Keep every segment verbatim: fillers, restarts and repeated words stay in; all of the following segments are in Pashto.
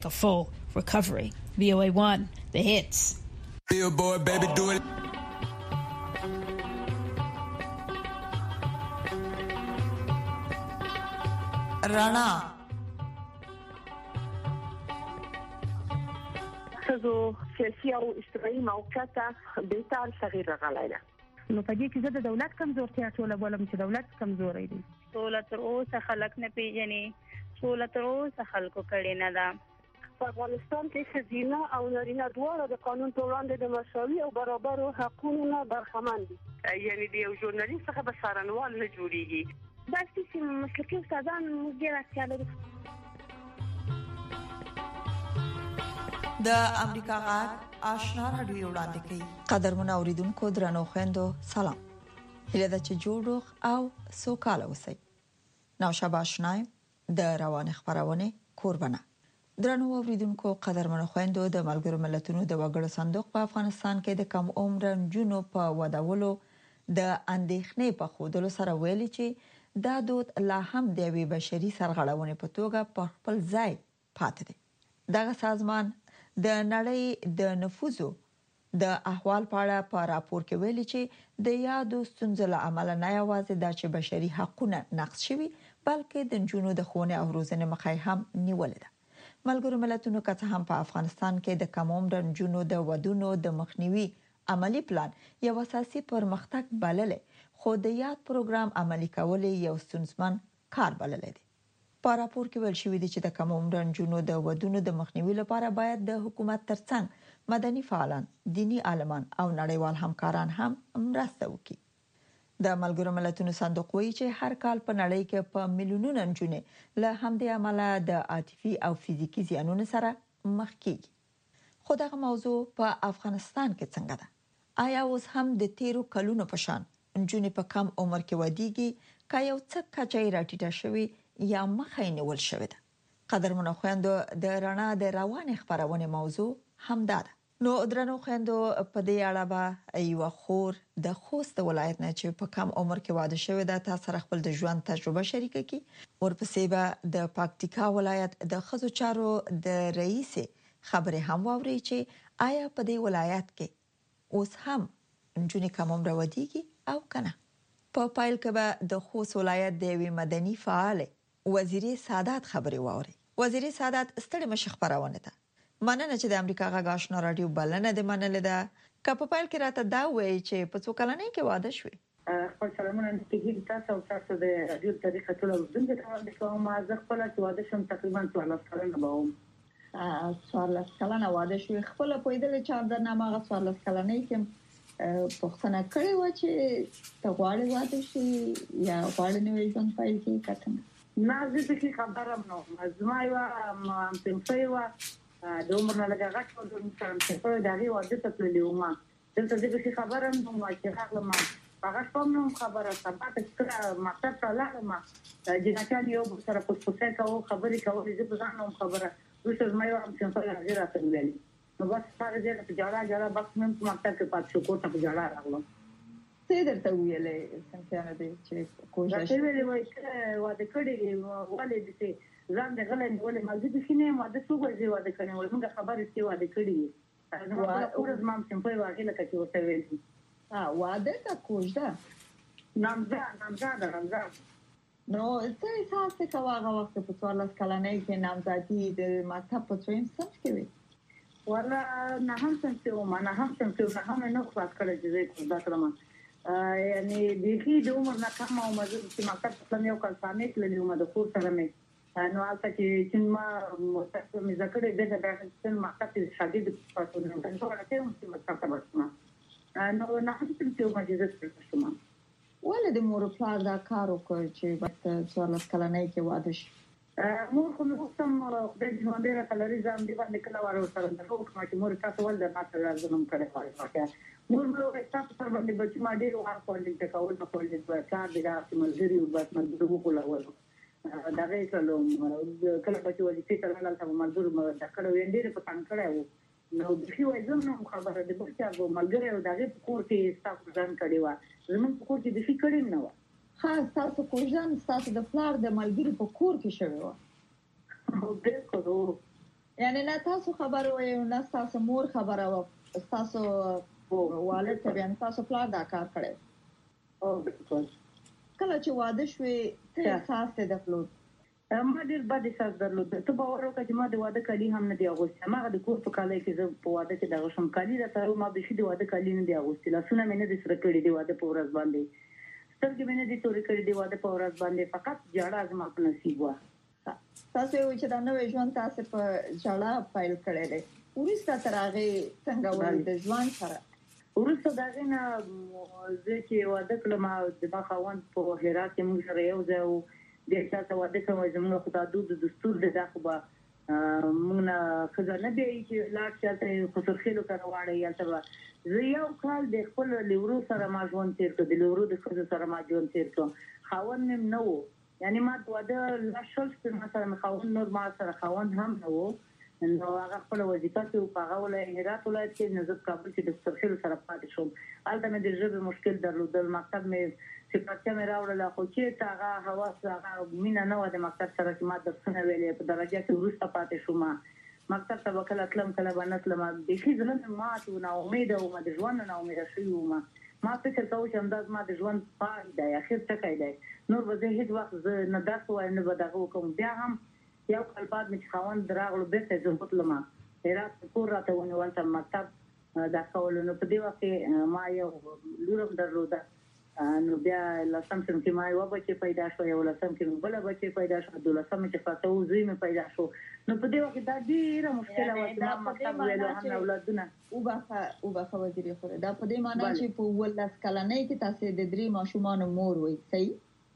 A full recovery. V O A one, the hits. Billboard, baby, do it. Rana. خزو سیاسي او اجتماعي موقعیت بیتار صغیر غلایله نو په دې کې زه د دولت کمزورتیا ټوله بولم چې دولت کمزوري دي. دولت اوسه خلک نه پیژني، دولت اوسه خلکو کړي نه ده. په افغانستان کې ښځینه او نارینه دواړه د قانون په وړاندې د مساوي او برابرو حقوقو نه برخمن دي. یعنی د یو ژورنالیست څخه به څارنوال نه جوړیږي. دا چې مسلکي استادان موږ ډېر اړتیا لرو. د امریکا غږ آشنا راډیو وړاندې کوي. قدرمن اوریدونکو درنو خويندو سلام. هله د چې جوړوخ او سوکاله اوسئ. نو شابه آشنایم د روان خبرونه قربانه. درنو اوریدونکو قدرمن خويندو د ملګرو ملتونو د وګړو صندوق په افغانستان کې د کم عمر جنونو په وداولو د اندېښنې په خودلو سره ویلي چې دا دود لا هم د وی بشري سرغړونې په توګه په خپل ځای پاتې دی. دغه سازمان د نړۍ د نفوذو د احوال په اړه په راپور کې ویلي چې د یادو ستونزو له امله نه یوازې د چې بشري حقوقونه نقض شوي بلکې د جنونو د خونه او روزنې مخې هم نیول ده. ملګرو ملتونو که هم په افغانستان کې د کم عمر جنونو د ودونو د مخنیوي عملی پلان یو اساسي پرمختګ بللې خو د یاد پروګرام عملی کول یو ستونزمن کار بللې دي. په راپور کې ویل شوی دی چې د کم عمر جنونو د ودونو د مخنیوي لپاره باید د حکومت ترڅنګ مدني فعالان، دینی عالمان او نړیوال همکاران هم مرسته وکړي. د ملګرو ملتونو صندوق وایي چې هر کال په نړۍ کې په میلیونونو نجونې له همدې عمله د عاطفي او فزیکی زیانونو سره مخ کیږي. خو دغه موضوع په افغانستان کې څنګه ده؟ آیا اوس هم د تیرو کلونو په شان نجونې په کم عمر کې ودیږي که یو څه کچای راټیټه شوی یا مخې نیول شوی ده؟ قدرمنو خويندو د رڼا د روان خبرونه موضوع همدا ده. نو درنو خويندو په دې اړه به یو خور د خوست ولایت نه چې په کم عمر کې واده شوی ده تاسو سره خپل د ژوند تجربه شریکه کی. ورپسې به د پکتیکا ولایت د خزو چارو د رئیس خبره هم واوري چې آیا په دې ولایت کې اوس هم نجونې کم عمر ودیږي او کنه. په پایل کې به د خوست ولایت د وی مدني فعال وزیر سادات خبره واوري. وزیر سادات ستړي مش خبرونه ده. مننه چې د امریکا غږ آشنا راډیو بلنه د منلې ده. کپ پایل کې راته دا وایي چې په څو کلنۍ کې واده شوې. خپل سلامونه چې تاسو او تاسو د رادیو طریقه ټول ورځې ته وړاندې کوم. زه خپل چې واده شوم تقریبا څوارلس کلنه وم. څوارلس کلنه واده شوې. خپل په دې چې د نامه څوارلس کلنۍ کې پښتنه کړې و چې ته غواړې واده شې یا غواړې نوې ژوند پیل کړې کته نه. زه دې خبره نو زما یو ام تنفي و د عمر نه لږه غټ و د سره په دغه واده ته تللی وم. دلته دې خبره نو ما چې هغه ما هغه کوم نو خبره سبا ته کړه مکتب ته لاړم. د جنکان یو سره په څه کاوه خبرې کولې زه په ځان نو خبره وسه ما یو ام څنګه راځي راته ویلي. نو بس هغه دې ته جوړا جوړا بس مې په مکتب کې پات شو کوټه په جوړا راغلم. څه درته ویلې څنګه دې چې کوشش راته ویلې وای چې واده کړی ولې دې ځان د غلن ولې مازه د سینې ماده څو ورځې واده کړي ول موږ خبرې ستې واده کړي نو ورځ مام سم په واغې لکه چې ورته ویل ها واده تا کوژده نامزا نامزا نامزا نو څه احساس ته واغه وخت په څوارلس کلنۍ کې نامزادي د ماته په څویم سم کې ولا نه هم څه و ما نه هم څه نه هم نه خلاص کړی چې دا کړم یعنی د دې د عمر نه کم او مزه چې ماته په یو کال سامې کړلې و ما د کور سره مې نو البته چې چې ما مستقیم مې ذکر دې د بحثن مکتب شاګرد پاتو نه دا څه راته چې مکتب ورسمه نو نه هیڅ څه ما دې زړه شوم. ولې د مور پلار دا کار وکړ چې بس څوارلس کلنۍ کې واده شي؟ مور خو مې وسم د ژوند ډېر کلري ځم دی باندې کله واره سره د کوم چې مور تاسو ول د ماته لازم کړی وای مور مې تاسو سره باندې بچی ما ډېر وار کولې ته کول په کولې په کار دی چې مزري او بس مزرو کوله دغه کلو کله چې وځي چې کله لاله مزدور مده کړو وینډې په تان کړو نو د شي وای زموږ خبره د بچا ملګری او دغه کور کې تاسو ځان کړی و زموږ کور کې د شي کړی نه و. ها تاسو کوژان تاسو د فلار د ملګری په کور کې شوی و. او بالکل یعنی نه تاسو خبر وای نه تاسو مور خبره و تاسو والد ته بیان تاسو پلان دا کار کړی او بالکل کله چې واده شوې څه احساس ته درلود؟ ما ډېر بد احساس درلود. ته باور وکړه چې ما د واده کالي هم نه دی اغوستي. ما د کور په کالي کې زه په واده کې دغه شم کالي راته ما به شي د واده کالي نه دی اغوستي. لاسونه مې نه دي سره کړي دی واده په ورځ باندې. سترګې مې نه دي تورې کړي دی واده په ورځ باندې. فقط جړه زما په نصیب و. تاسو یو چې دا نوې ژوند تاسو په جړه پیل کړی دی. ورسته تر هغه څنګه ولې د ژوند سره ورسته دا غنه زه چې واده کړم د ما خوند په هرات کې موږ سره یو ځای وو. د تاسو واده کوم زموږ خدای د دستور د داخبه موږ نه خزانه دی چې لاټ چاته خسرخېلو کړه واړی یا څه زه یو کال د خپل لیورو سره ما ژوند تیر کړ. د لیورو د خزو سره ما ژوند تیر کړ. خوند مې نه وو. یعنی ما د واده لاشل چې ما سره خوند نور ما سره خوند هم نه وو. نو هغه خپل وظیفه کې په هغه ولایت هرات ولایت کې نزد کابل کې د خسرخېلو سره پاتې شوم. هلته مې د ژبې مشکل درلودل. مکتب مې سپارتیا مې راوړله خو چې هغه حواس هغه مینه نه و د مکتب سره چې ما درسونه ویلې په درجه کې وروسته پاتې شوم. مکتب ته به کله تلم کله به نه تلم. بیخي زړه مې مات و ناامیده وم د ژوند نه ناامیده شوې وم. ما فکر کوم چې همدا زما د ژوند پای دی اخر ټکی دی. نور به زه هېڅ وخت زه نه درس وایم نه به دغه وکړم. بیا هم یو کال بعد مې چې خاوند راغلو بیرته زه بوتلم هرات کور راته ونیول ته مکتب دا کولو. نو په دې وخت کې ما یو لور هم درلوده. نو بیا لسم سم کې ما یو بچی پیدا شو. یو لسم کې بل بچی پیدا شو. دولسم کې فاته و زوی مې پیدا شو. نو په دې وخت دا ډیره مشکله و چې ما مکتب ویلو هم اولادونه او بخه او بخه وزیری خو دا په دې معنی چې په ولس کلنۍ کې تاسو د درې ماشومان مور وي صحیح؟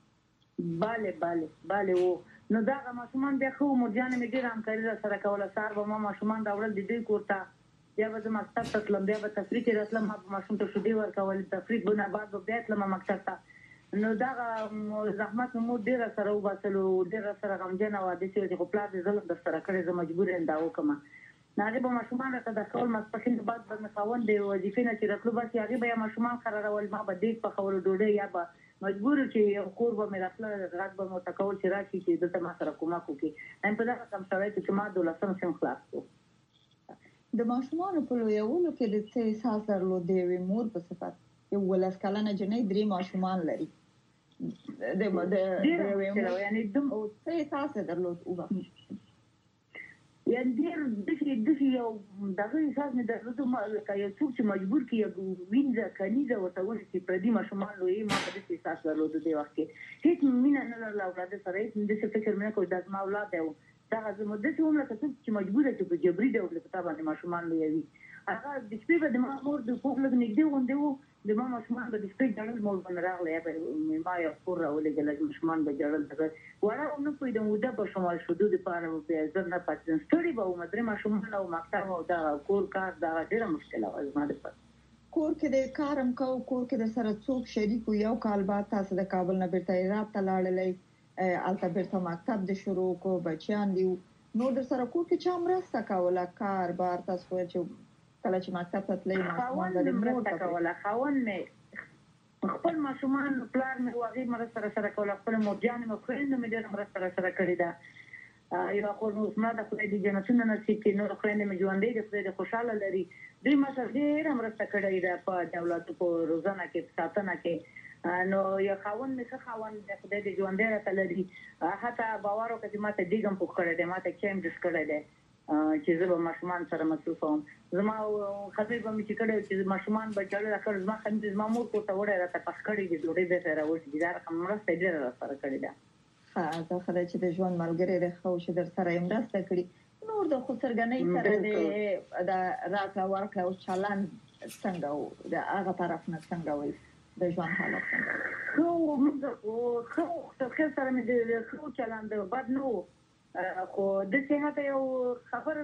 bale bale bale و نو دا ماشومان بیا خو مرجان مې ډیر همکاري سره کوله. سار به ما ماشومان راوړل د دې کوړه بیا به زما مکتب ته تلم. بیا به تفریح کې راتلم. ما ماشوم ته شودي ورکول. تفریح بونه بعد بیا تلم مکتب ته. نو دا زحمت مو ډیر سره وباسلو. ډیر سره غمجن او د دې چې خپل د ظلم د سره کړې زما مجبور یم دا وکم. ناغه به ماشومان ته د کول مسپخین بعد به خاوند دی وظیفې نه چې راتلو بس هغه به ماشومان قرارول. ما به دې په خول ډوډۍ یا به مجبور چې کور به مې راتله غږ به مو تکول چې راشي چې دلته ما سره کومک وکړي. هم په دغه کم سره چې ما دولسم سم خلاص شو. د ماشومان په لویولو کې د څه احساس درلود دی مور په صفت یو ولس کلنه جنې درې ماشومان لري د د یعنی د څه احساس درلود او یعنی ډېر د دې یو دغه احساس مې درلود چې یو څوک چې مجبور کیږي وینځه کنيزه ورته ورته چې پردي ماشومان لوی ما په دې احساس درلود دی وخت کې هیڅ مینه نه لرله اولاد سره. هیڅ د څه فکر مې کوم د ما اولاد دی دا زموږ د څه عمر ته چې مجبور چې په جبري ډول په تابع ماشومان لوي. هغه د شپې به د ما مور د کوم لږ نږدې غونډه وو. د ما ماشومان به د شپې جړل مول باندې راغله به ما یو کور راولې د ماشومان به جړل دغه وړه نو په دې موده په شمال شودو د پاره په ځر نه پاتې ستړي به مدري ماشومان او مکتب او دا کور کار دا ډیره مشکله و زما د پر کور کې د کارم کو کور کې د سره څوک شریک یو کال بعد تاسو د کابل نه بیرته هرات ته لاړلې. البته بیرته مکتب د شروع کو بچیان دی نو د سره کور کې چا مرسته کوله کار بار تاسو چې کله چې مکتب ته تللی ماشومان د مرسته کوله. خاون مې خپل ماشومان پلان مې واغې مرسته سره کوله. خپل مرجان مې خويند مې ډېر مرسته سره کړې ده. یو خو نو اسما د خدای د جنتونو نصیب کړي. نو خويند مې ژوندې د خدای د خوشاله لري. دوی ما سره ډېر مرسته کړې ده په دولت په روزانه کې ساتنه کې. نو یو خاون مې څه خاون د خدای د ژوندې راته لري. حتی باور وکړه چې ماته دیګم پوښ کړی دی ماته کیم ډس کړی دی چې زه به ماشومان سره مصروف وم. زما خبرې به مې چې کړی چې ماشومان به جړل راکړ. زما خندې زما مور کوته وړی راته پخ کړی دی ډوډۍ به راوړي دا رقم مرسته ډېره راسره کړې ده. ښه زه خدای چې د ژوند ملګری دی خو چې در سره یې مرسته کړي. نور د خسرګنۍ سره د د راکړه ورکړه او چلند څنګه و د هغه طرف نه څنګه وي د ژوند حالت څنګه خو موږ خو څه سره مې د خو چلند بد نو خو د صحت یو خبره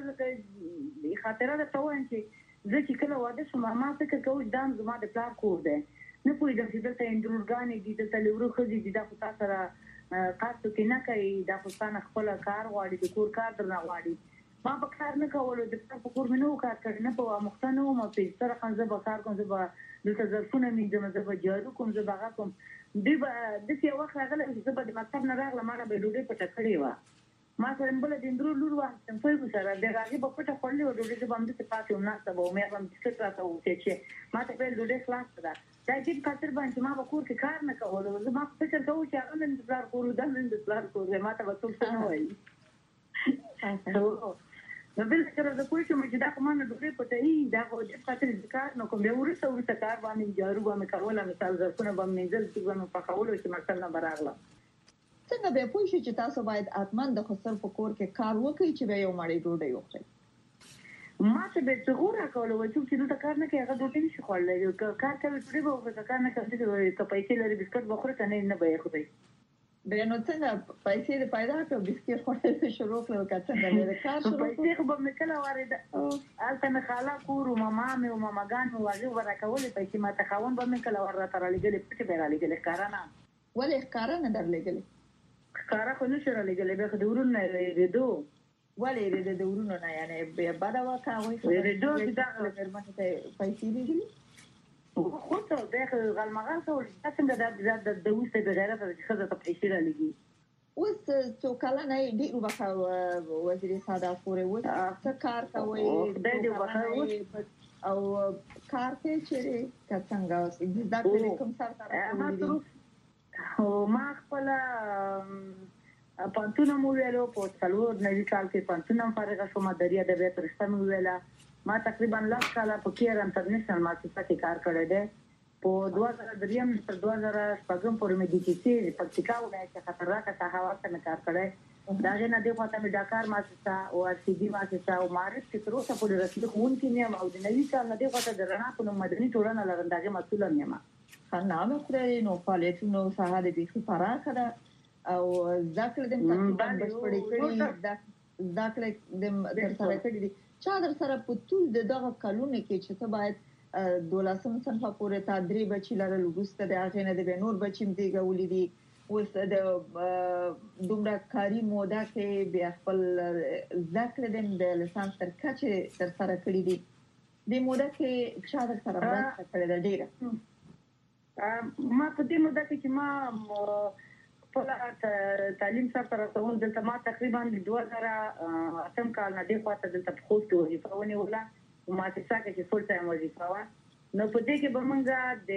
ده خاطره ده ته وایم چې زه چې کله واده شوم ما فکر کوم دا زما د پلار کور دی. نه پوهېدم چې دلته اندرورګانې دي دلته لیورو ښځې دي دا خو تا سره کار څوک نه کوي. دا خو ستا نه خپله کار غواړي د کور کار درنه غواړي. ما به کار نه کولو د پلار په کور مې نه و کار کړی نه په اموخته نه وم. په سره زه به کار کوم زه به دلته ظرفونه مینځم زه به جارو کوم زه به هغه کوم. دوی به داسې یو وخت راغلی چې زه به د مکتب نه راغلم هغه به ډوډۍ پټه کړې وه. ما سره بل د اندرو لور واستم په سره د راځي په پټه خورلې و ډوډۍ باندې څه پاتې و نه سبا مې هم بسکټ راته وته چې ما ته په ډوډۍ خلاص ده دا چې خاطر باندې ما په کور کې کار نه کول زه ما فکر کوم چې هغه نن د پلار کور ده نن د پلار کور ما ته وڅول څه نه وایي نو بل څه راځي کوی چې مې دا کومه ډوډۍ پټه ای دا خو د خاطر د کار نو کوم به ورته ورته کار باندې جارو باندې کول مثال ځکه باندې منځل چې باندې په خولو چې مثلا براغله څنګه به پوه شئ چې تاسو باید اتمن د خسر په کور کې کار وکړئ چې به یو مړی ډوډۍ وخورئ ما ته به څنګه راکول و چې دا کار نه کوي هغه ډوډۍ نشي خوړلای کار کوي ډوډۍ به وکړي کار نه کوي چې پیسې لري بسکټ بخوره کنه نه به یې خوري به نو څنګه پیسې دې پیدا کړو بسکټ خوړل شروع کړو که څنګه دې کار شروع پیسې خو به مکله وارده البته نه خاله کور او ماما مې او ماماګان مو واجب ورکول پیسې ما ته خاون به مکله ور تر لګلې پټه به را لګلې کارانه ولې کارانه در لګلې کارا خو نشو را لګلې به د ورونو نه ریدو ولې ریدو د ورونو نه یعنی به بدا واکا وای ریدو چې دا فرمانه ته پیسې لګلې خو ته به غلمغان ته څنګه دا د د وسته د غیرت د خزه ته پیسې را لګي اوس څو کله نه دی وبخا وزیر ساده پورې و څه کار کوي د دې وبخا او کار کې چیرې څنګه اوس د دې کوم سره سره او ما خپل پانتونه مو ویلو په څلور نوي کال کې پانتونه فارغ شوم دریا د بیت رښتیا مو ویلا ما تقریبا لاس کاله په کیر انټرنیشنل مارکیټ کې کار کړی دی په دوه هزار دریم تر دوه هزار شپږم پورې مې د ټي سي پکتیکا ولایت کې خطرناکه ساحه ورته کار کړی دا نه دی خو ته مې ډاکار ماستا او ار سي بي ماستا او معرفت کې تر اوسه پورې رسېدل خو ان کې نه او د نوي کال نه دی خو ته درنه په مدني ټولنه لرنداګه مسؤل نه یم خنامه خوري نو فعالیتونو ساحه د بیخي پراخه ده او ذکر دې تقریبا بشپړې کړې ذکر دې تر سره کړې دي چا در سره په ټول د دغه کلونه کې چې ته باید دولسم صنف پورې تدریب بچی لرل وګسته د هغه نه د نور بچیم دیګه ولیدي اوس د دومره کاری موده کې بیا خپل ذکر دې د لسانس تر کچه تر سره کړې دي د موده کې چا در سره مرسته کړې ده ډیره ما په دې موده کې چې ما په تعلیم سره رسول دلته ما تقریبا د دوه هزار اتم کال نه دی خاطر دلته په خوست وظیفه ونیوله او ما چې څنګه چې فول ټایم وظیفه و نو په دې کې به موږ د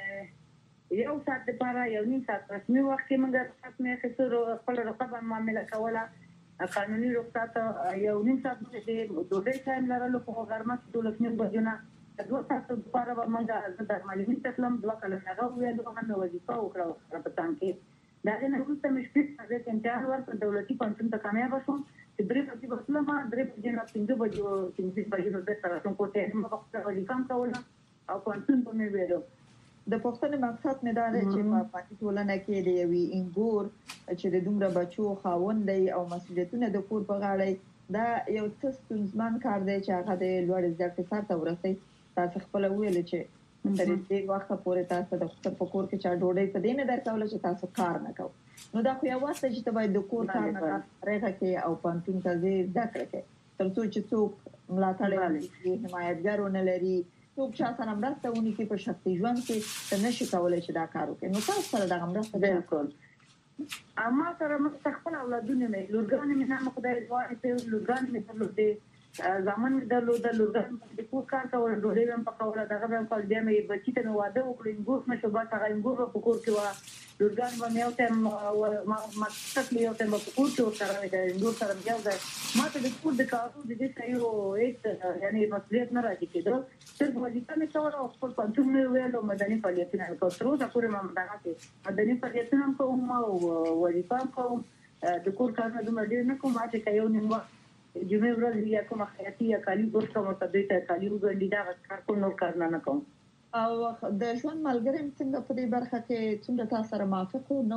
یو ساعت لپاره یو نیم ساعت رسمي وخت کې موږ رسمي خسر خپل رقابه معاملې کوله قانوني رخصت یو نیم ساعت د دوه ټایم لرلو په غرمه کې دولس نیم بجونه دوه ساعت لپاره به موږ د معلومي تسلیم دوه کله نه غوښتل هم وظیفه وکړو په تان کې دا نه وروسته مې شپږ ساعت امتحان ورکړ دولتي پنځم ته کامیاب شوم چې درې بجې وسله ما درې بجې نه پنځه بجې پنځه بجې د سره څنګه کوټه ما په خپل وظیفه کوله او پنځم په مې ویلو د پښتنې مقصد مې دا دی چې په پاتې ټولنه کې دی وی انګور چې د دومره بچو خاوند دی او مسؤلیتونه د کور په غاړه دا یو څه ستونزمن کار دی چې هغه د لوړ زده کړې سره ورسي تاسو خپل ویل چې تر دې وخت پورې تاسو د خپل په کور کې چا ډوډۍ په دې نه درکول چې تاسو کار نه کوئ نو دا خو یو وخت چې ته باید د کور کار نه راغی او پانتون ته زده کړې تر څو چې څوک ملاتړ کوي حمایتګارونه لري څوک چې سره مرسته ونی کې په شخصي ژوند کې نشي کولای چې دا کار وکړي نو تاسو سره دا مرسته بالکل اما سره مستقبل اولادونه مې لورګان مې نه خدای دعا کوي لورګان مې درلودي زمون د لود لورګان د کور کار کول ډوډۍ هم پکوله دغه هم کول بیا مې بچی ته واده وکړم ګوښ مې شو با هغه ګوښ په کور کې و لورګان باندې او تم ما ما تکلیف یو تم په کور کې سره مې ګوښ سره بیا دا ما ته د کور د کارو د دې سایو هیڅ یعنی مسؤلیت نه راځي کېدو صرف وظیفه مې کوله او خپل پنځم مې ویلو مدني فعالیتونه کوم تر اوسه پورې ما دغه کې مدني فعالیتونه کوم او وظیفه کوم د کور کار نه دومره ډیر نه کوم چې یو نیم جمعه ورځ یا کومه خیاطي یا کالي ګورته متدې ته کالي وګڼي دا کار کوم نور کار نه کوم او د ژوند ملګری څنګه په دې برخه کې څنګه تاسو سره موافق نو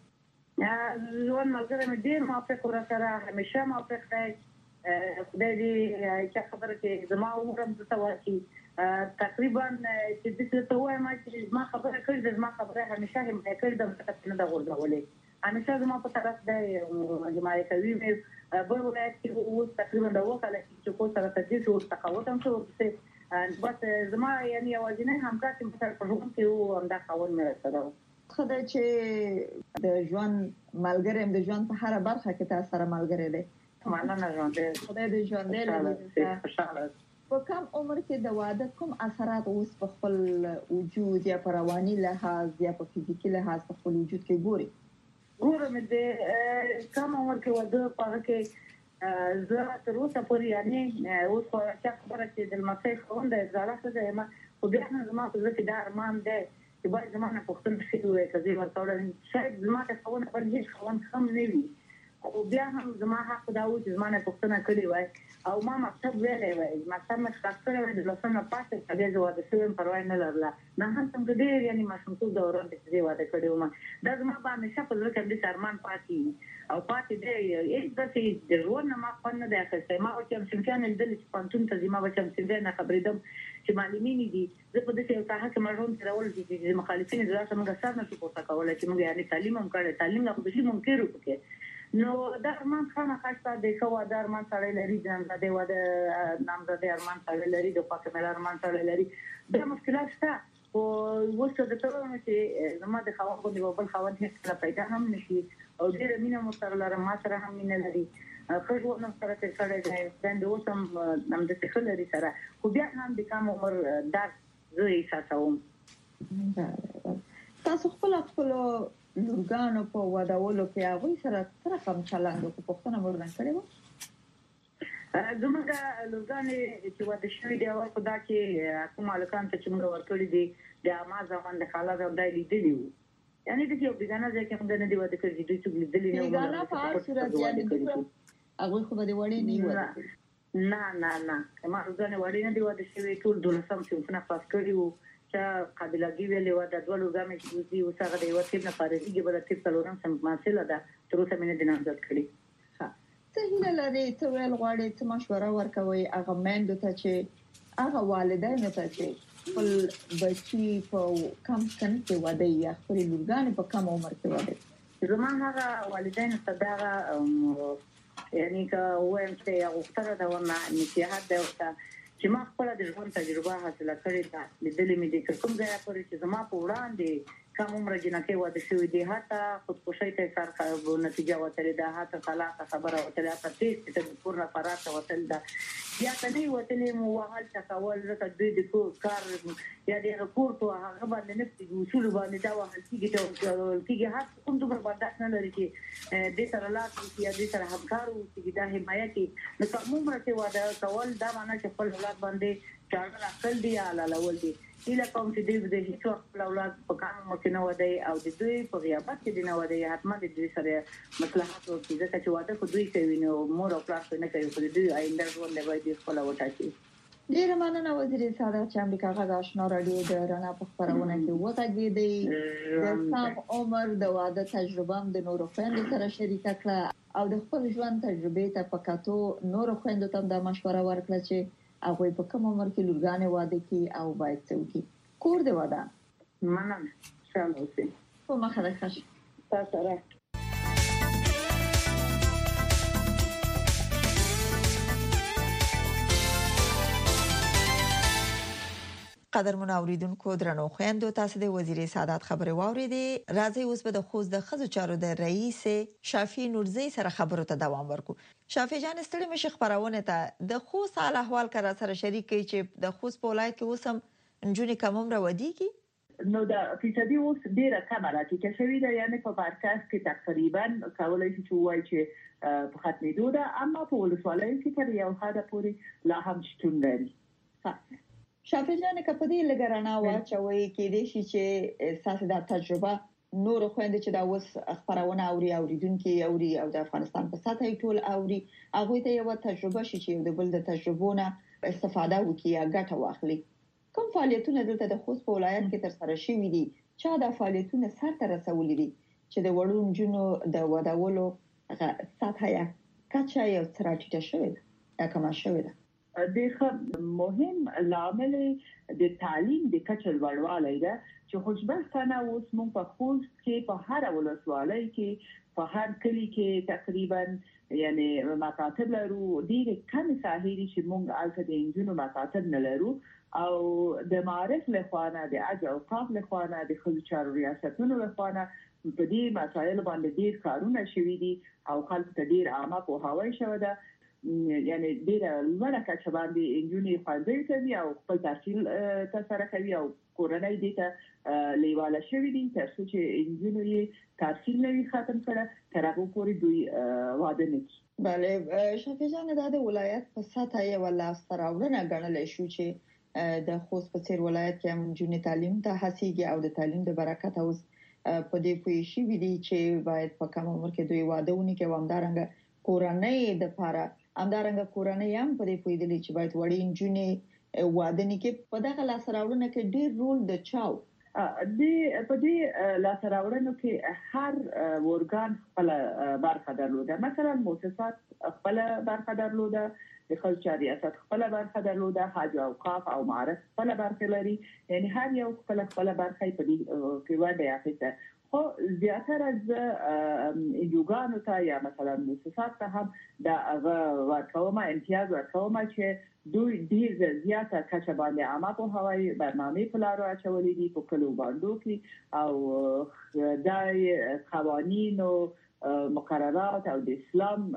یا ژوند ملګری مې ډیر موافق سره همیشه موافق دی خدای دې چې خبره کې زما عمرم د تواشي تقریبا چې د څه وایم چې ما خبره کړې زما خبره همیشه هم کړې د څه نه غوړولې همیشه زما په طرف دی جماعي کوي مې په ولایت کې اوس تقریبا د وکاله چې کو سره تدریس او تقاوت هم شو بس زما یعنی اوازینه همکار چې په ټولګي کې و هم دا خاون مې سره خدای چې د ژوند ملګری د ژوند په هر برخه کې تاسو سره ملګری دی. مننه ژوند دې خدای دې ژوند دې خوشاله. په کوم عمر کې د واده کوم اثرات اوس په خپل وجود یا په رواني لحاظ یا په فزیکي لحاظ په خپل وجود کې ګوري؟ ګورم دې کوم عمر کې واده پاره کې زه تر اوسه پورې یعنی اوس په چې خبره چې د مسای خوند زړه څه ما خو بیا هم زما په ځکه دا ارمان دی چې باید زمانه پښتون شي وي چې زه ورته شاید زما ته خوند پر هیڅ خوند هم نه وي خو بیا هم زما حق دا و چې زمانه پښتنه کړی وای او ما مکتب ویلې وای مکتب مې ښکاره وای د لسمه پاتې چې زه واده شوم پروا نه لرله نه هم څنګه ډېر یعنی ماشومتوب دوران کې زه واده کړی وم دا زما باندې شپه زړه کې د ارمان پاتې او پاتې دی هیڅ داسې د ژوند نه ما خپل نه دی اخیستی ما چې هم شمشان لیدل چې پانتون ته زما بچم چې نه خبرېدم چې معلمین دي زه په دې یو ساحه کې مرون تر اول چې مخالفین زړه څنګه سر نه پورته کولای چې موږ یعنی تعلیم هم کړی تعلیم نه خو به ممکن وکړي نو دا ارمان خانه خاصه د خو د ارمان سره لري ځان د واده نامزده ارمان سره لري د پاک مل ارمان سره لري دا مشکلات شته او وڅ د ترونه چې زما د خواږه په بل خواږه هیڅ پیدا هم نشي او ډیره مینه مو سره لرم ما سره هم مینه لري خو نو سره چې سره دی د اوسم نام د څه لري سره خو بیا هم د کوم عمر در زه یې ساتم تاسو خپل خپل لورګانو په وداولو کې هغه سره سره کوم چلند کو پښتنه ورنه کړی و زموږ لورګانې چې واده شوی دی او په دا کې کوم الکان ته چې موږ ورکړی دي د امازون د خاله د دایلی دی یعنی د یو بګانه ځکه موږ نه دی واده کړی دوی چې لیدلی نه بګانه په هر صورت یعنی هغه خو به دی وړي نه و نه نه نه ما ځنه وړي نه دی واده شوی ټول دولسم چې څنګه پاس کړی وو چې قابلګي ویلې و د ډول ګامې چې دوی وسغه دی وته نه فارغي بل تیر څلورم سم ماسله ده تر اوسه مې نه دینامزت کړی ها ته هیله لري ته ول غواړې ته مشوره ورکوي هغه مند ته چې هغه والدین ته چې خپل بچي په کم سن کې واده یا خپل لورګان په کم عمر کې واده زما هغه والدین صداغه یعنی که وایم چې هغه ختره دا ونه نصيحت دی ورته چې ما خپل د ژوند تجربه حاصله کړې ده لیدلې مې دي کوم ځای پورې چې زما په وړاندې کوم عمر جنکه واده شوی دی حتی خودکشي ته سر خو نتیجه وتلې ده حتی خلاص خبره وتلې په تیز ته د پورنه فرات وتل ده یا کني وتلې مو وحال تکول زکه دوی د کار یا د رپورټ او هغه باندې نه اصول باندې دا وحال کیږي کیږي هڅه کوم د برداشت نه لري چې د سره لاس یا د سره همکارو چې دا حمایتي نو کوم مرته واده کول دا معنی چې خپل اولاد باندې چاړه راکل دی علاوه ول دي اله کوم چې د هیڅ خپل اولاد په کار مکه ودی او د دوی په غیابت کې نه ودی حتما د دوی سره مصلحت او چې چې واده خو دوی کوي نو مور او پلار نه کوي خو دوی آینده ژوند لوي د خپل وټاکي ډیر مننه وزیر ساده چې امریکا غږ آشنا رادیو د رڼا په خبرونه کې وغږی دی د سام عمر د واده تجربه د نورو خويندو سره شریک کړه او د خپل ژوند تجربه ته پکاتو نورو خويندو ته د مشوره ورکړه چې هغه په کوم عمر کې لورګانې واده کوي او باید څه وکړي کور دی واده مننه شامل اوسئ په مخه ده ښه تاسو سره قدرمن اوریدونکو درنو خويندو تاسو د وزیر سعادت خبري واوریدي راځي اوس به د خوځ د خزو چارو د رئیس شافي نورزي سره خبرو ته دوام ورکو. شافي جان ستړي مشه خبرونه ته د خو سال احوال کرا سره شریک کی چې د خوځ په ولایت کې اوسم انجونی کوم را ودی کی نو دا فیصدي اوس ډیره کمه راځي چې شوی دا یعنی په مرکز کې تقریبا کولای شي چې وایي چې په ختمېدو ده اما په ولسوالۍ کې تر یو حد پورې لا هم شتون لري. شافي جان کپدی لګرانا واچوي کې دي چې اساس د تجربه نور خويند چې دا اوس خبرونه اوري اوریدونکو اوري او د افغانستان په سطح ټول اوري هغه ته یو تجربه شي چې د بل د تجربونه استفاده وکړي یا ګټه واخلي. کوم فعالیتونه دلته د خوست په ولایت کې تر سره شوي دي چې دا فعالیتونه سره تر رسولي دي چې د وړون جنو د وداولو سطح یا کچا یو ستراتیژي شوی دا کومه شوی ده د مهم لامل د تعلیم د کچل وړوالی ده چې خوشبختانه اوس موږ په خوست کې په هر ولسوالۍ کې په هر کلی کې تقریبا یعنی مکاتب لرو ډېر کم ساحې چې موږ الته د انجونو مکاتب نه لرو او د معارف له خوانه د اج او قاف له خوانه د خځو چارو ریاستونو له خوانه په دې مسایل باندې ډېر کارونه شوي دي او خلک ته ډېر عامه پوهاوی شوی ده یعنی ډېر لوړه کچه باندې انجونې ښوونځي کوي او خپل تحصیل ترسره کوي او کورنۍ دې ته لیواله شوي دي تر څو چې انجونې تحصیل نه وي ختم کړه تر هغه پورې دوی واده نه کوي. بله شفیع جان دا د ولایت په سطح یې لاسته راوړنه ګڼلی شو چې د خوست په څیر ولایت کې هم انجونې تعلیم ته هڅیږي او د تعلیم د برکت اوس په دې پوه شي وي چې باید په کم عمر کې دوی واده ونکړي او همدارنګه کورنۍ د لپاره همدارنګه کورنۍ هم په دې پوهېدلې چې باید وړي انجونې واده نکړي. په دغه لاسته راوړنه کې ډېر رول د چاو د په دې لاسته راوړنو کې هر ورګان خپل برخه درلوده. مثلا مؤسسات خپل برخه درلوده، د خلک ریاست خپل برخه درلوده، حج او اوقاف او معارف خپل برخه لري، یعنی هر یو خپل خپل برخه په دې کې وړاندې اخیسته. خو زیاتره از انجوګانو ته یا مثلا مؤسسات ته هم د هغه ورکومه امتیاز ورکومه چې دوی ډیر زیاته کچه باندې عامه پوهاوی برنامه په لارو اچولې دي په کلو باندې کې او د قوانینو مقررات او د اسلام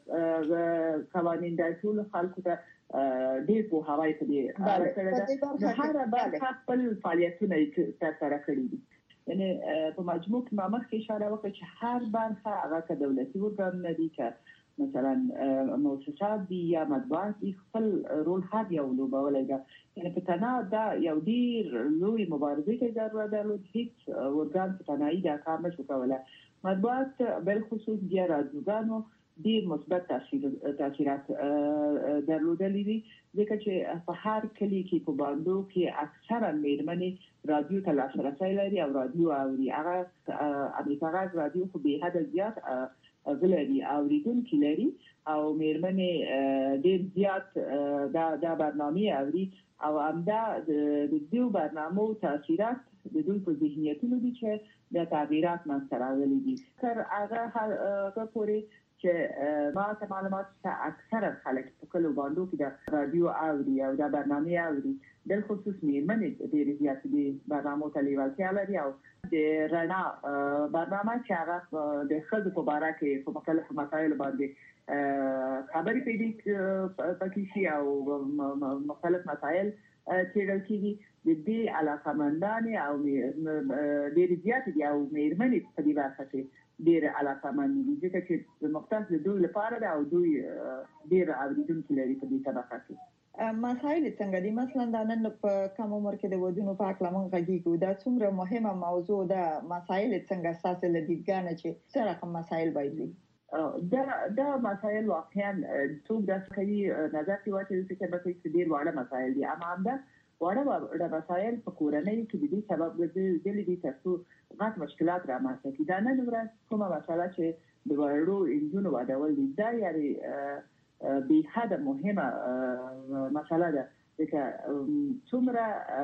قوانین د ټول خلکو ته ډیر پوهاوی په دې اړه سره د هر برخه خپل فعالیتونه ترسره کړي دي. یعنی په مجموع کې ما مخکې اشاره وکړه چې هر برخه هغه که دولتي ورګان دي که مثلا مؤسسات دي یا مطبوعات دي خپل رول هر یو لوبولی ده. یعنی په تنها دا یو ډیر لوی مبارزې ته ضرورت درلود، هیڅ ورګان په تنهایی دا کار نشو کولی. مطبوعات بالخصوص بیا رادیوګانو ډیر مثبت تاثیرات درلودلي دي ځکه چې په هر کلی کې په باندو کې اکثرا میرمنې رادیو ته لاسرسی لري او رادیو اوري. هغه امریکا غږ رادیو خو به حد زیات غلري اوریدونکي لري او میرمنې ډیر زیات دا دا برنامه اوري او همدا د دې برنامو تاثیرات د دوی په ذهنیتونو دي چې د تغییرات منځته راغلي دي. تر هغه هغه پورې چې ما ته معلومات ته اکثره خلک په کلو باندې کې د رادیو اوري او د برنامه اوري، بل خصوص میرمنې ډېر زیات دي برنامه ته لیوالتیا لري او د رڼا برنامه چې هغه د ښځو په اړه کې په مختلفو مسایلو باندې خبرې پیدا پکې شي او مختلف مسایل څېړل کېږي. د دې علاقمندان او ډېر زیات دي او میرمنې په دې برخه کې ډیر علاقمند دي ځکه چې د مختص د دوی لپاره دا او دوی ډیر اوریدونکي لري په دې طبقه کې. مسایل څنګه دي؟ مثلا د نن په کم عمر کې د ودونو په اړه لمن غږیږو، دا څومره مهمه موضوع ده. مسایل څنګه اساس لدیګانه چې څه رقم مسایل باید وي؟ دا دا مسایل واقعا څوک د کوي نظر کې واچي چې به څه ډیر وړه مسایل دي، اما هم دا وړه د مسایل په کورنۍ کې د دې سبب ګرځي دي چې غټ مشکلات رامنځته کیږي. دا نه ورځ کومه مسله چې د وړو انجونو وادول دي دا یاري به حد مهمه مسله ده چې څومره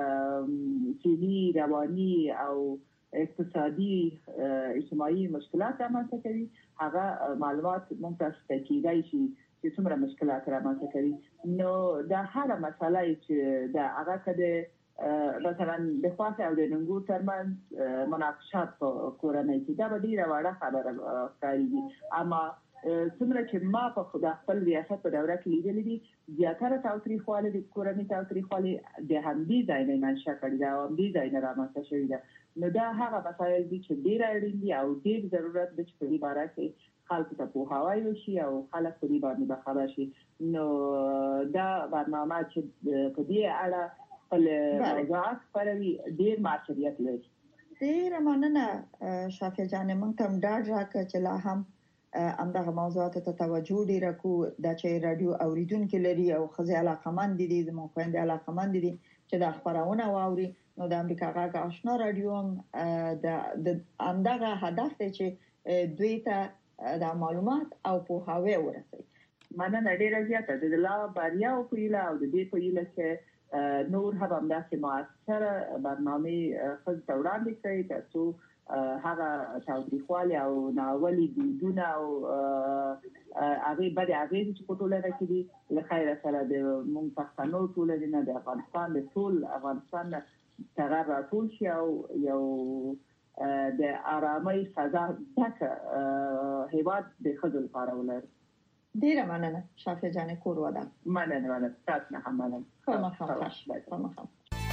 صحي رواني او اقتصادي اجتماعي مشکلات رامنځته کوي. هغه معلومات موږ تاسو ته کیدای شي چې څومره مشکلات رامنځته کوي. نو دا هر مسله چې دا هغه کده مثلا د خاصه او د ننګو ترمن مناقشات په کورنۍ کې دا ډیره وړه خبره کوي. اما څومره چې ما په خدا خپل ریاست په دوره کې لیدلې دي زیاتره تاوتریخواله د کورنۍ تاوتریخواله د همدې ځای نه منشأ کړي دا او همدې ځای نه رامنځته شوې ده. نو دا هغه مسایل دي چې ډیر اړین دي او ډیر ضرورت دی چې په دې باره کې خلکو ته پوهاوی وشي او خلک په دې باندې خبر شي. نو دا برنامه چې په دې اړه خپل موضوعات خپروي ډیر مارچریت لري. ډیر مننه شافیه جان، موږ ته ډاډ راکړه چې لا هم همدغه موضوعات ته توجه ډیره کو د چې رادیو اوریدونکو لري او خزي علاقمند دي زموږ خويندې علاقمند دي چې د خبرونه واوري. نو د امریکا غږ آشنا رادیو هم د همدغه هدف دی چې دوی ته د معلومات او پوهاوی ورسوي. مننه ډیره زیاته د لا باریا او پیله او د دې پیله چې نور هم همداسې موثره برنامه خپل وړاندې کوي تاسو هغه تاریخوالي او ناولي دودونه او هغه به هغه چې په ټولنه کې دي له خیر سره د مونږ پښتنو ټولنه د افغانستان د ټول افغانستان څنګه راټول شي او یو د آرامۍ فضا دغه هیواد د خځو لپاره ولر ډیره مننه شافعه جان کور ودا مننه مننه تاسو نه هم مننه خامخا خامخا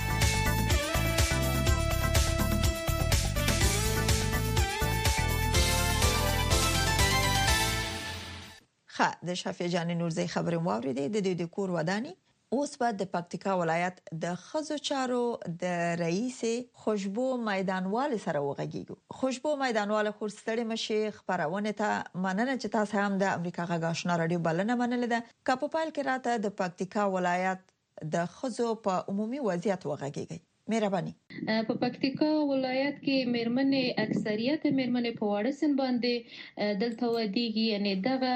خا د شافعه جان نورزی خبرې واوریدې د دې د کور ودانی اوس بعد د پکتیکا ولایت د خزو چارو د رئیس خوشبو میدانوال سره وغږیږو. خوشبو میدانوال خورستړي مشي خبرونه ته مننه چې تاسو هم د امریکا غږ آشنا رادیو بلنه منل ده. کاپو پایل کې راته د پکتیکا ولایت د خزو په عمومي وضعیت وغږیږي. مهرباني. په پکتیکا ولایت کې مېرمنې اکثریت مېرمنې په وړسن باندې دلته ودیږي، یعنی دغه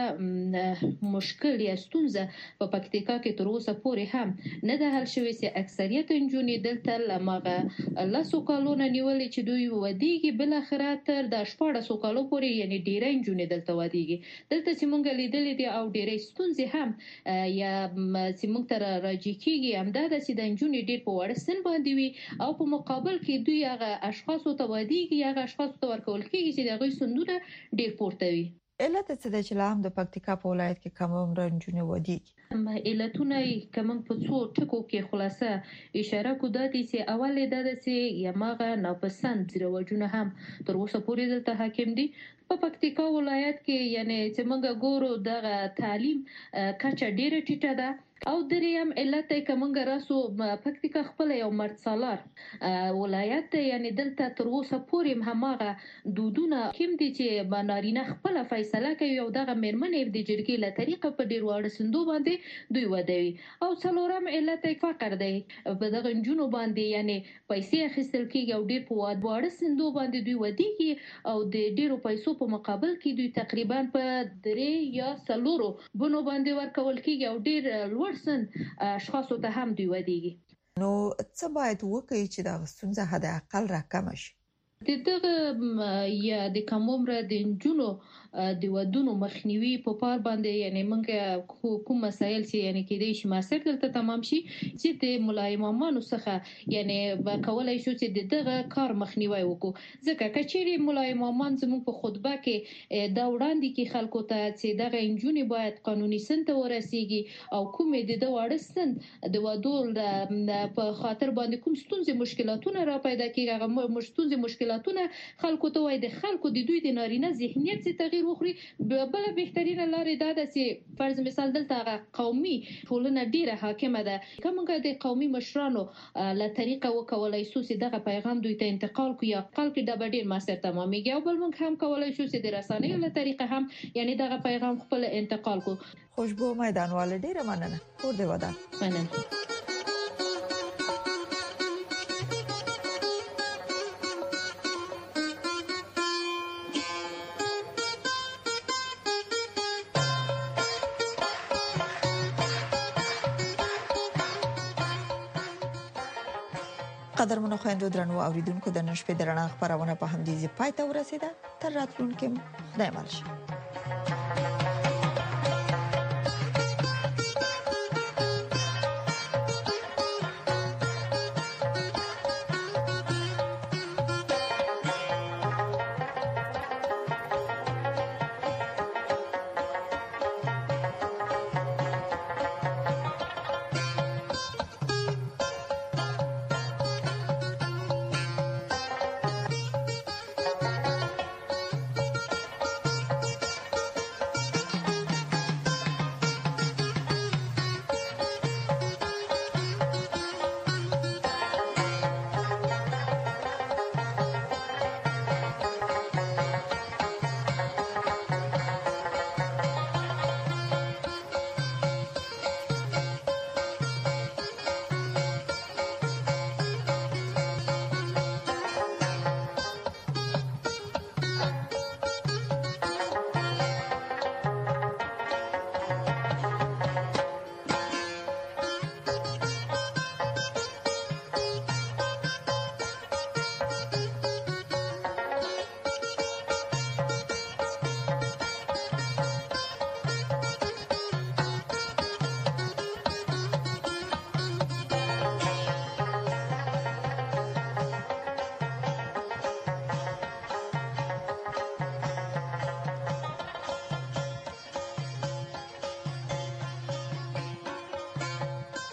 مشکل یا ستونزه په پکتیکا کې تر اوسه پورې هم نه ده حل شوې چې اکثریت نجونې دلته لمغه لاسو کالونه نیولې چې دوی ودیږي، بل اخره تر د شپږ کالو پورې یعنی ډېرې نجونې دلته ودیږي. دلته چې مونږ لیدلې دي او ډېرې ستونزې هم یا چې مونږ تر راځي کېږي هم دا چې د نجونې ډېر په وړسن باندې وي او په مقابل کې دوی هغه اشخاص ته ودیږي، هغه اشخاص ته ورکول کېږي چې دغه سندونه ډېر پورته وي. علت څه د چلام د پکتیکا په ولایت کې کوم عمر نجونې ودیږي؟ علتونه کوم په څو ټکو کې خلاصه اشاره کوي د دې چې اول د دې یمغه ناپسند رواجونه هم تر اوسه پورې دلته حاکم دي. په پکتیکا ولایت کې یعنی چې موږ ګورو د تعلیم کچه ډیره ټیټه ده او دریم علت کومګ راسو پکتیکا خپل یو مرڅالار ولایت یعنی دلته تر اوسه پورې همغه دودونه کوم دي چې بنارینه خپل فیصله کوي او دغه مېرمنې د جرګې له طریقه په ډیر وړ سندو باندې دوی ودوي. او څلورم علت فقر دی، په دغه جنونو باندې یعنی پیسې اخیستل کیږي او ډیر په وړ سندو باندې دوی ودیږي او د ډیرو پیسو په مقابل کې دوی تقریبا په درې یا څلورو بونو باندې ورکول کیږي او ډیر لوړ سن اشخاصو ته هم دوی ودیږي. نو څه باید وکړي چې دا ستونزه حد اقل راکم شي؟ دغه یا د کوم عمر د جنونو د ودونو مخنیوي په پار باندې یعنی موږ کوم مسایل چې یعنی کېدای شي ماسر دلته تمام شي چې د ملایمانو څخه یعنی کولای شو چې دغه کار مخنیوي وکړو. ځکه کچېری ملایمان زموږ په خطبه کې دا وړاندې کې خلکو ته چې دغه انجونی باید قانوني سند ورسیږي او کومې د وړستند د ودول په خاطر باندې کوم ستونزې مشکلاتونه را پیدا کیږي، هغه مشتونزې مشکلات خلکو ته وای د خلکو د دوی د نارینه ذهنیت څخه تغییر وخوري. بل بهترینه لارې دا ده چې فرض مثال دلته قومي ټولنه ډیره حاکمه ده، کومه د قومي مشرانو له طریقه وکولای شو چې دغه پیغام دوی ته انتقال کوي یا خلک د ډیر ماسر تمامېږي او بل موږ هم کولای شو چې د رسنیو له طریقه هم یعنی دغه پیغام خپل انتقال کو. خوشبو میدانوال ډیره مننه. کور دی ودا مننه. قدرمنو خويندو درنو اوریدونکو د نن شپې درنه خبرونه په همدې ځای پای ته ورسیده. تر راتلونکي خدای مل شي.